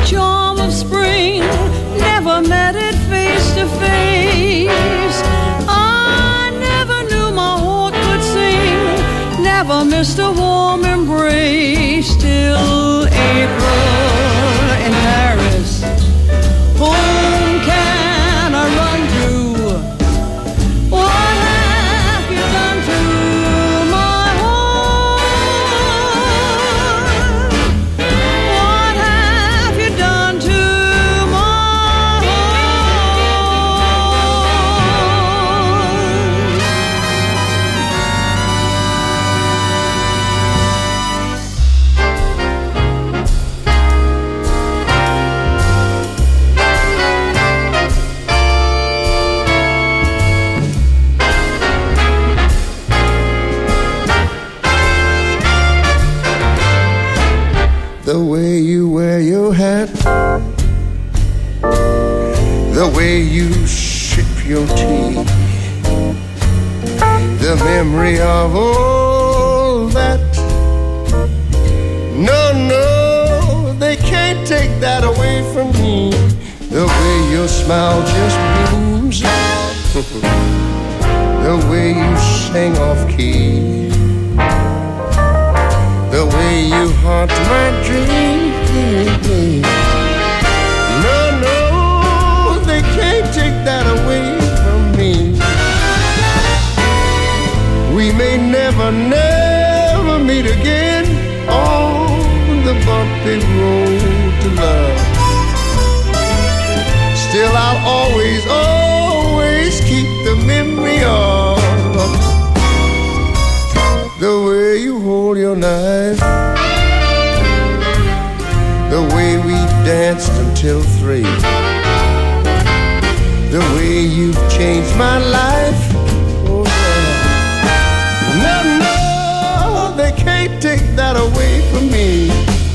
charm of spring, never met it face to face. I never knew my heart could sing, never missed a warm embrace till April in Paris. Whom can I run to? What have you done to my heart? What have you done to my The way you wear your hat, the way you sip your tea, the memory of all that. No, no, they can't take that away from me. The way your smile just beams, the way you sing off key, the way you haunt my dreams. No, no, they can't take that away from me. We may never, never meet again on the bumpy road to love. Still I'll always, always keep the memory of the way you hold your knife, the way we danced until 3, the way you've changed my life. Oh yeah. No, no, they can't take that away from me.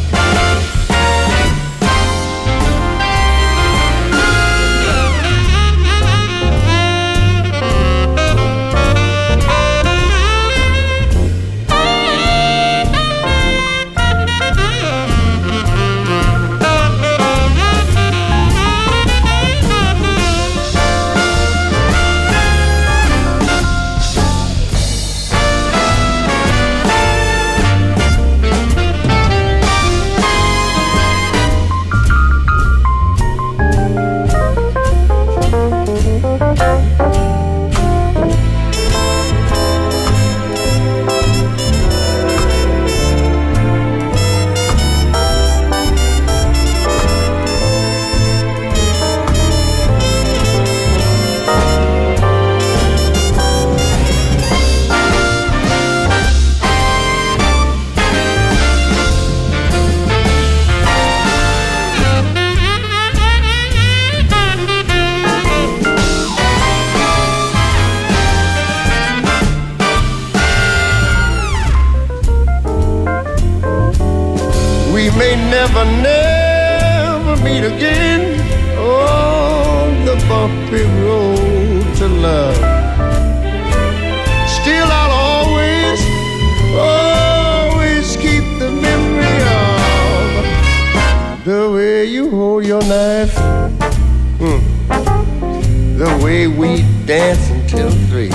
Never, never meet again on the bumpy road to love. Still I'll always, always keep the memory of the way you hold your knife, the way we dance until 3,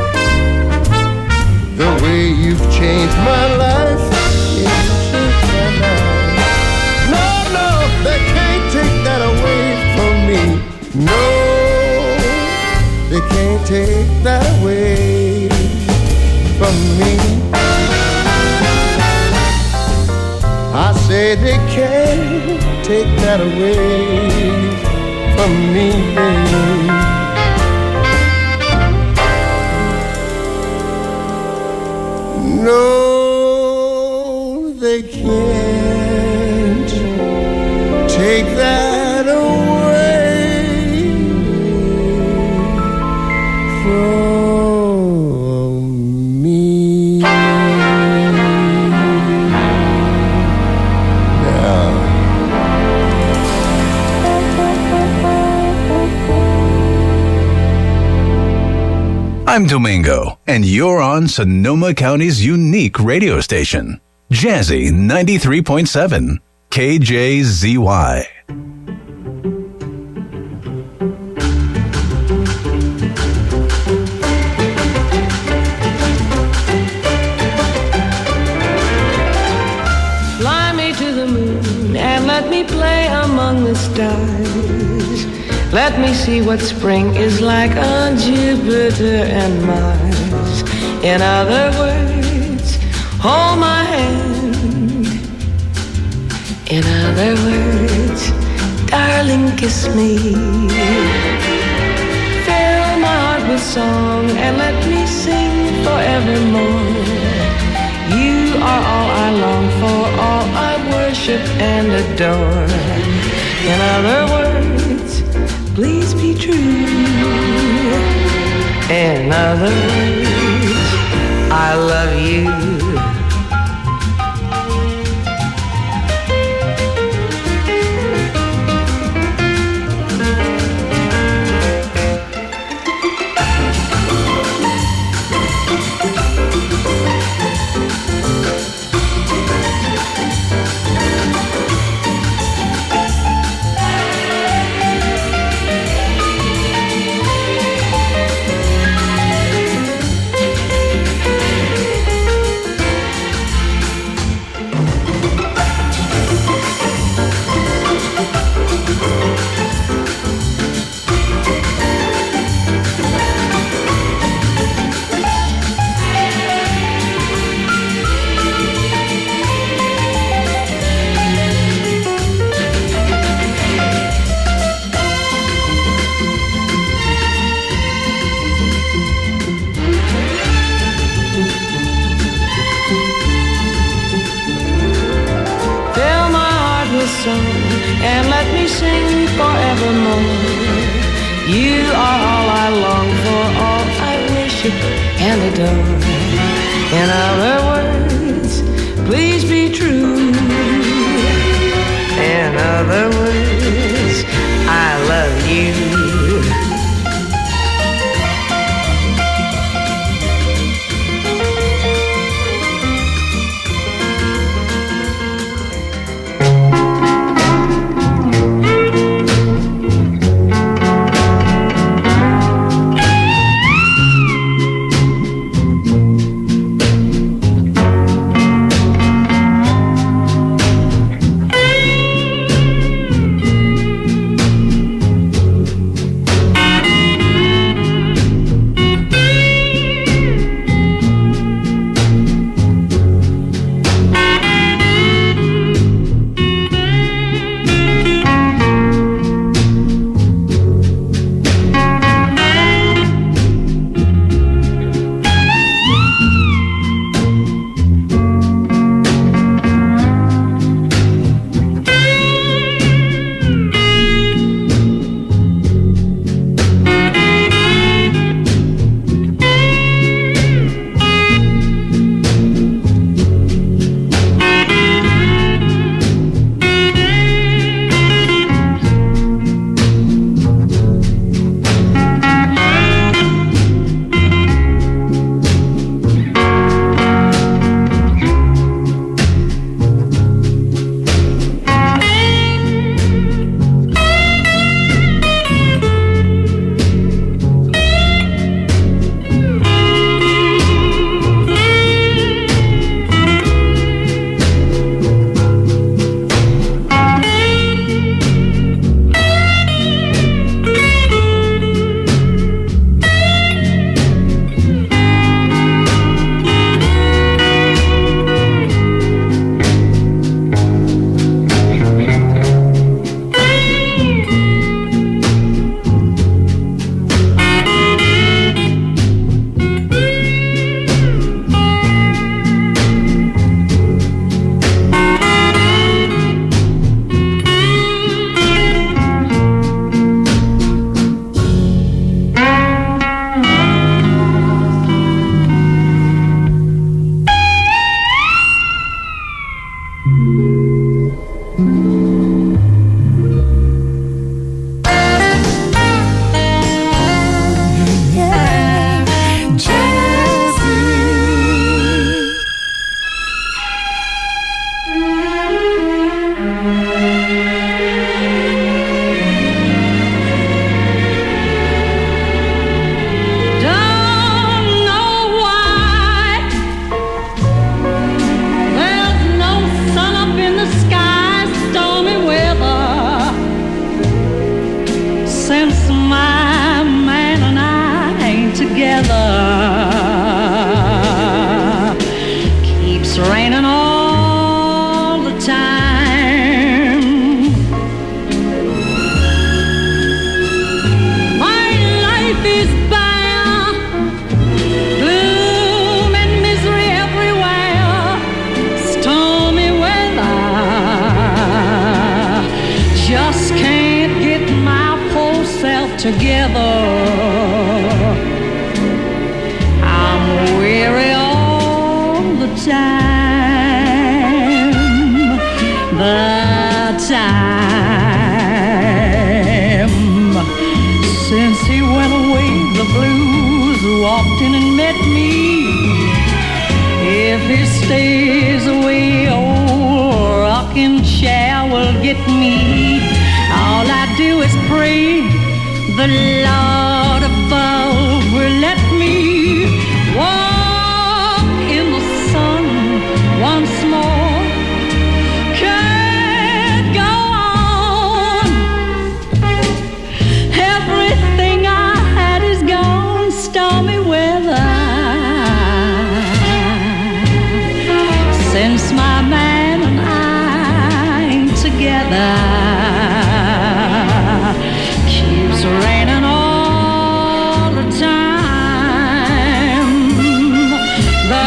the way you've changed my life. You've changed my life. They can't take that away from me. No, they can't take that away from me. I say they can't take that away from me. No, they can't take that away from me. Now. I'm Domingo, and you're on Sonoma County's unique radio station, Jazzy 93.7. KJZY. me to the moon and let me play among the stars. Let me see what spring is like on Jupiter and Mars. In other words, hold my hand. In other words, darling, kiss me. Fill my heart with song and let me sing forevermore. You are all I long for, all I worship and adore. In other words, please be true. In other words, I love you. And let me sing forevermore. You are all I long for, all I worship and adore. In other words, please be true. In other words, I love you. together. I'm weary all the time. The time since he went away, the blues walked in and met me. If he stays away, old rocking chair will get me. All I do is pray the Lord above will let me walk in the sun once more. Can't go on. Everything I had is gone. Stormy weather. Since my man and I ain't together, keeps raining all the time. The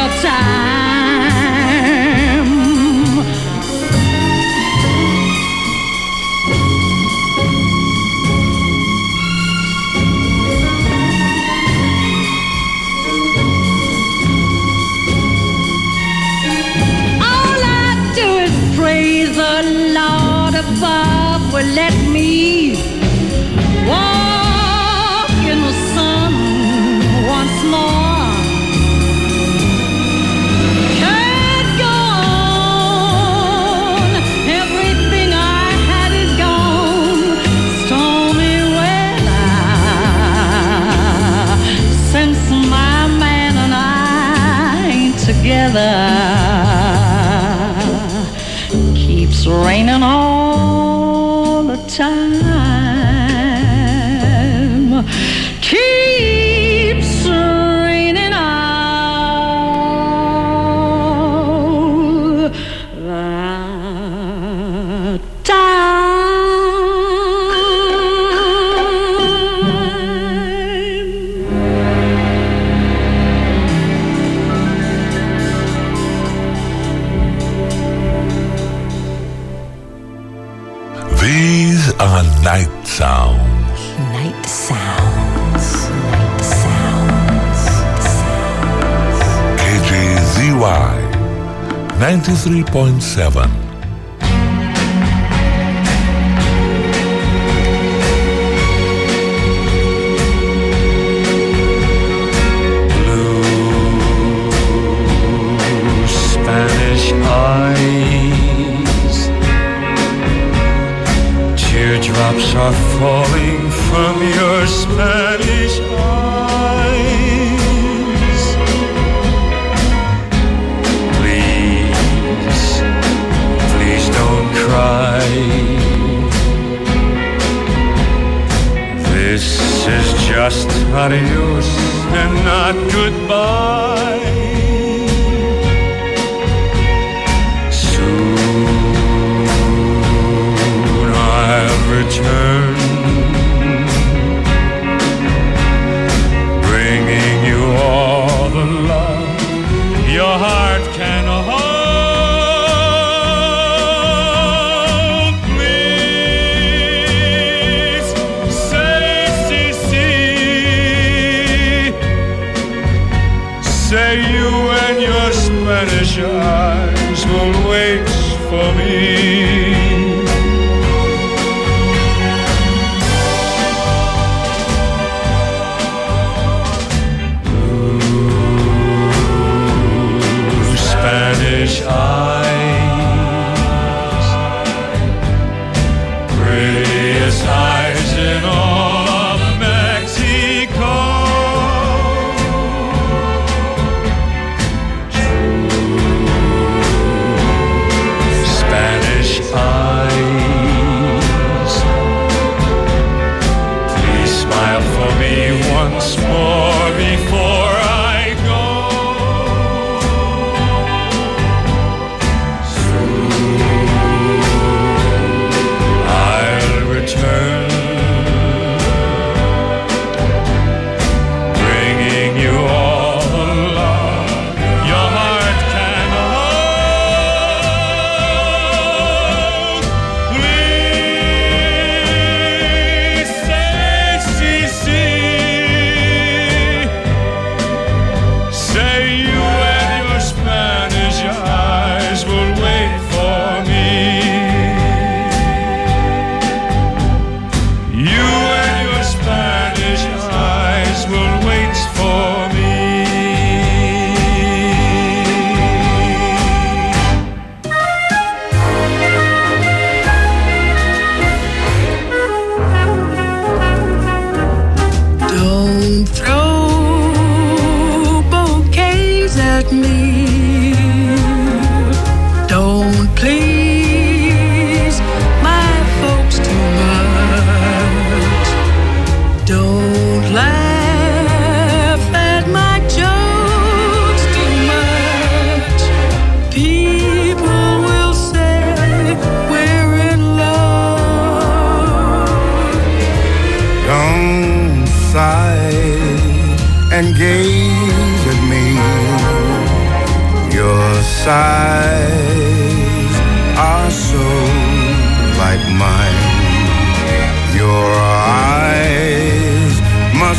time. All I do is praise the Lord above will let me walk in the sun once more. Can't go on. Everything I had is gone. Stormy weather. Since my man and I ain't together, keeps raining all the time. Keeps raining all the These are night sounds. Night sounds. Night sounds. KJZY 93.7. Spanish eyes, teardrops are falling from your Spanish eyes. Please, please don't cry. This is just adios and not goodbye. I'll return, bringing you all the love your heart can hold. Please say, say you and your Spanish eyes will wait for me. Spanish eyes, prettiest eyes in all of Mexico. Spanish eyes, please smile for me once more before I go. I'll return,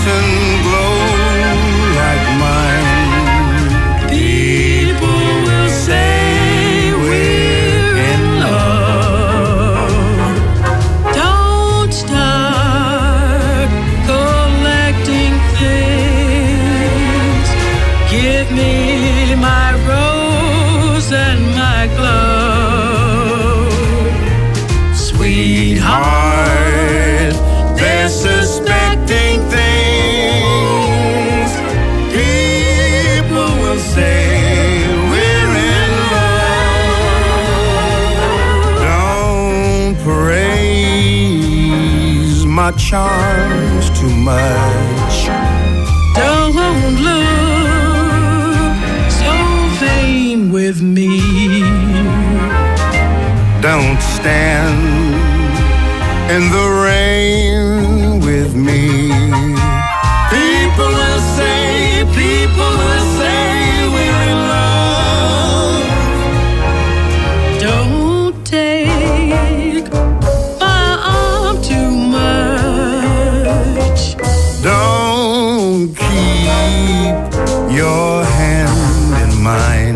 dancing glow like mine. People will say we're in love. Don't start collecting things. Give me my rose and my glove. Sweetheart, They're suspecting things. People will say we're in love. Don't praise my charms too much. don't look so vain with me. Don't stand in the rain with me. People will say we're in love. Don't take my arm too much. Don't keep your hand in mine.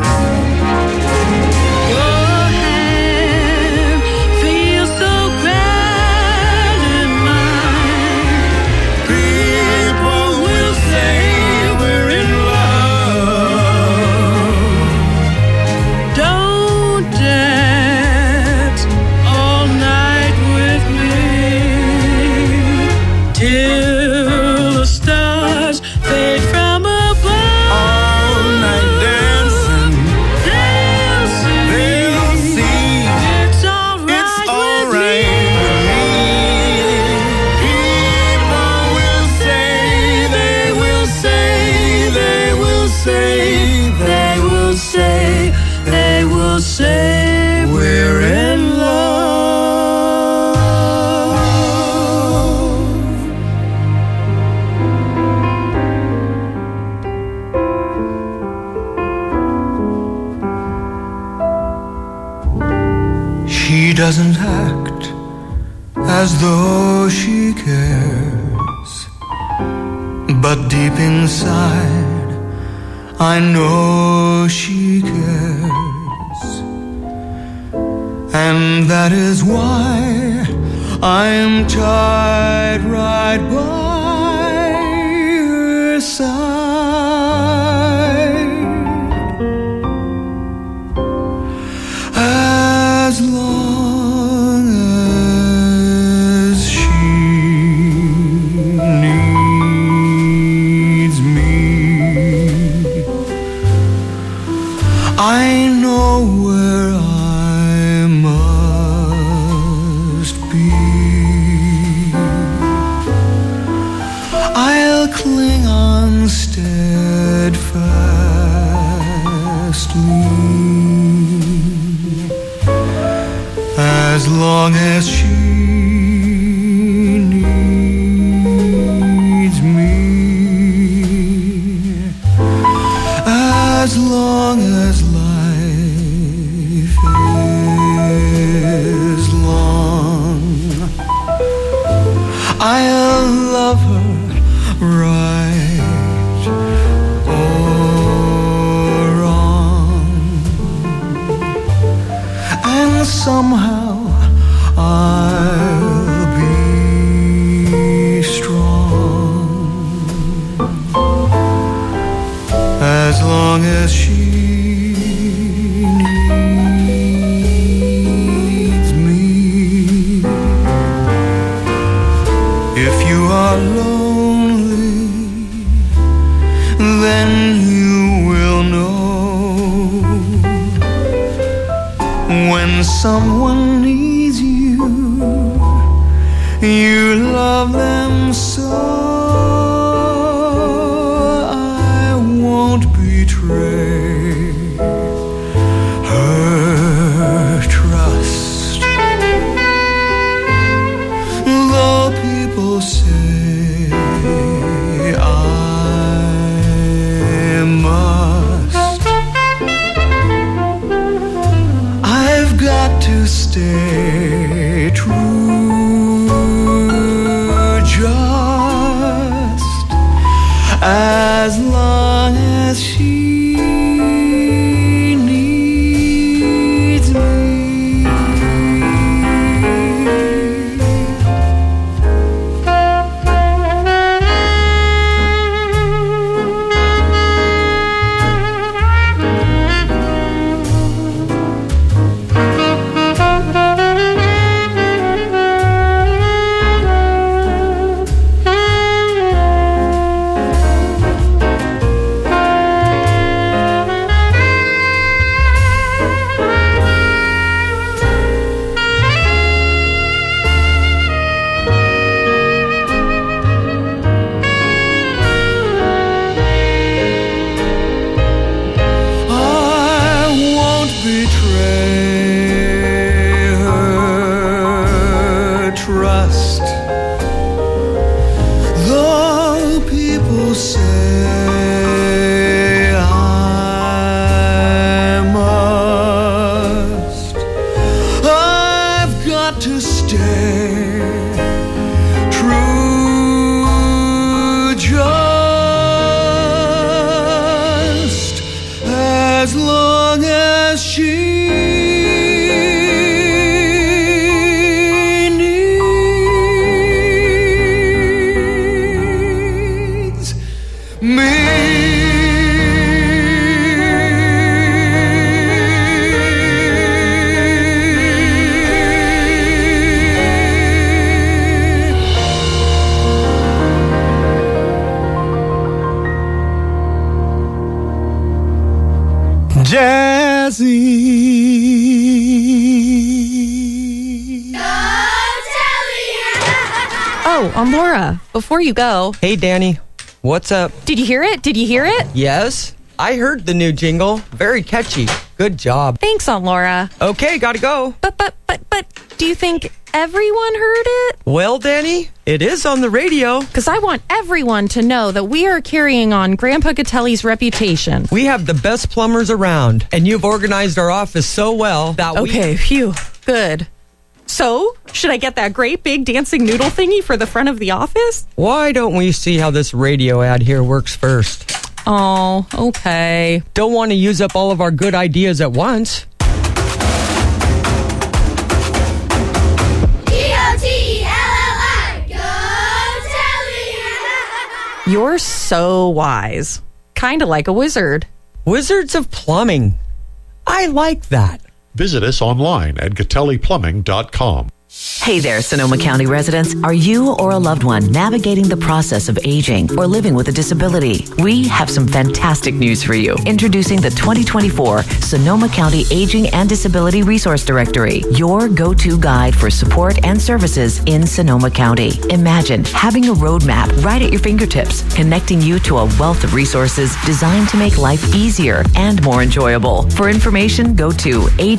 Your hand feels so grand in mine. People will say we're in love. Don't dance all night with me till the stars fade from above. All night dancing, They'll see it's all right with me. People will say, they will say, they will say, they will say, They will say we're in love. She doesn't act as though she cares, but deep inside I know she cares. And that is why I'm tied right by her side. As long as she needs me, I know where I must be. I'll cling on steadfastly as long as she needs me, as long as life is long, I'll love her right or wrong. And somehow I'll be strong as long as she must. Though people say I must, I've got to stay true just as long as she Oh, I'm Laura. Before you go. Hey, Danny. What's up? Did you hear it? Did you hear it? Yes. I heard the new jingle. Very catchy. Good job. Thanks, Aunt Laura. Okay, gotta go. But, do you think everyone heard it? Well, Danny, it is on the radio. Because I want everyone to know that we are carrying on Grandpa Gatelli's reputation. We have the best plumbers around, and you've organized our office so well that Okay, phew. Good. So, should I get that great big dancing noodle thingy for the front of the office? Why don't we see how this radio ad here works first? Oh, okay. Don't want to use up all of our good ideas at once. G-O-T-E-L-L-I, Go Telly! You're so wise. Kind of like a wizard. Wizards of Plumbing. I like that. Visit us online at GatelliPlumbing.com. Hey there, Sonoma County residents. Are you or a loved one navigating the process of aging or living with a disability? We have some fantastic news for you. Introducing the 2024 Sonoma County Aging and Disability Resource Directory, your go-to guide for support and services in Sonoma County. Imagine having a roadmap right at your fingertips, connecting you to a wealth of resources designed to make life easier and more enjoyable. For information, go to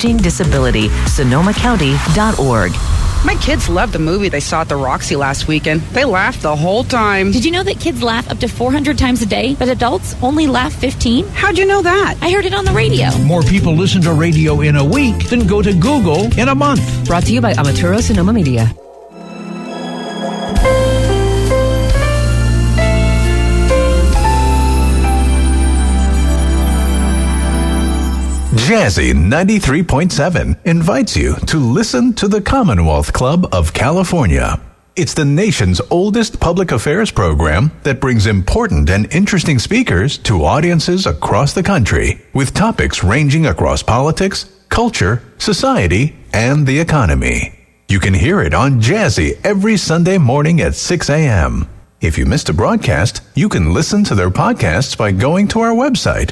agingdisabilitysonomacounty.org. My kids loved the movie they saw at the Roxy last weekend. They laughed the whole time. Did you know that kids laugh up to 400 times a day, but adults only laugh 15? How'd you know that? I heard it on the radio. More people listen to radio in a week than go to Google in a month. Brought to you by Amaturo Sonoma Media. Jazzy 93.7 invites you to listen to the Commonwealth Club of California. It's the nation's oldest public affairs program that brings important and interesting speakers to audiences across the country with topics ranging across politics, culture, society, and the economy. You can hear it on Jazzy every Sunday morning at 6 a.m. If you missed a broadcast, you can listen to their podcasts by going to our website,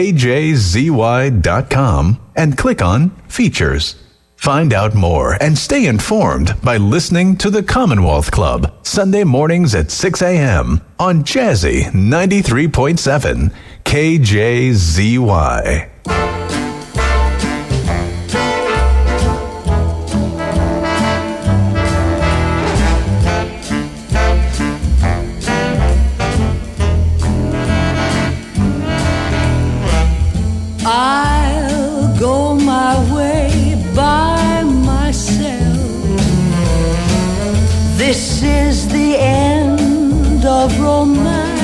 kjzy.com, and click on Features. Find out more and stay informed by listening to the Commonwealth Club, Sunday mornings at 6 a.m. on Jazzy 93.7 KJZY. I'll go my way by myself. This is the end of romance.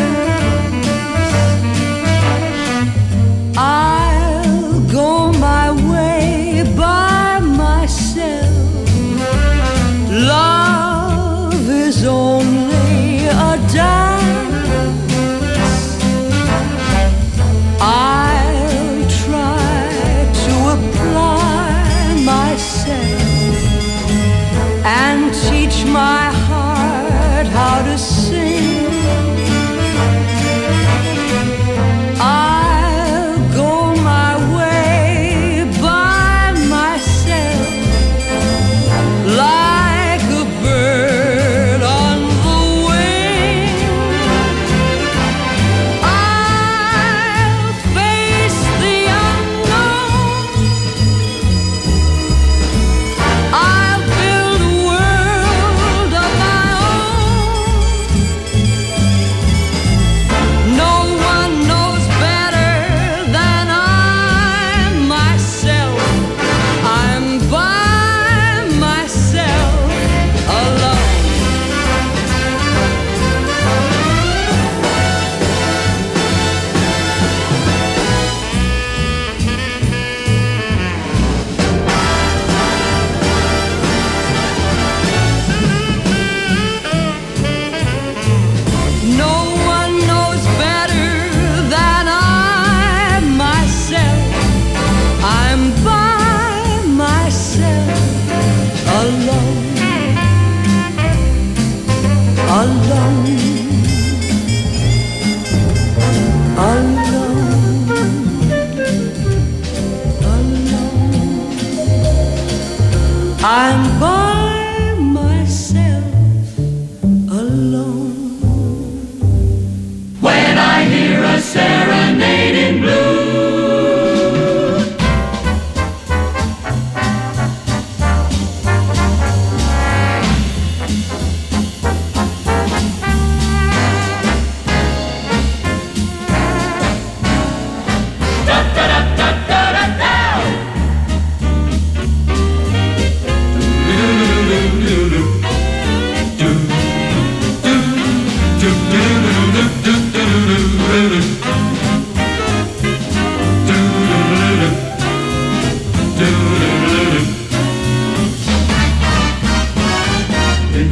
I'll go my way by myself. Love is only a dance. I'll try to apply myself and teach my heart how to sing. I'll go my way by myself like a bird on the wing. I'll face the unknown. I'll build a world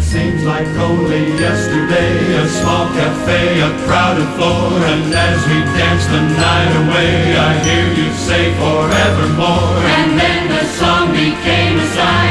seems like only yesterday, a small cafe, a crowded floor, and as we dance the night away, I hear you say forevermore, and then the song became a sigh.